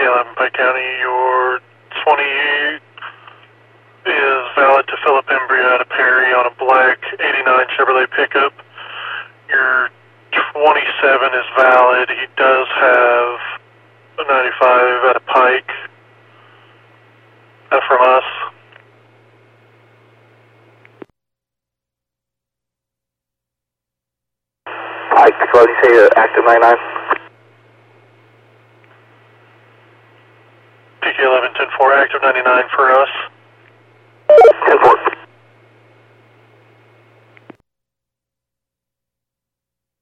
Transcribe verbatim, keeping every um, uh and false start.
eleven Pike County. Your twenty-eight is valid to Philip Embry out of Perry on a black eighty-nine Chevrolet pickup. Your twenty-seven is valid. He does have a ninety-five out of Pike. That's from us. Pike, what did you say, uh, active ninety-nine? P K eleven ten four, active ninety-nine for us.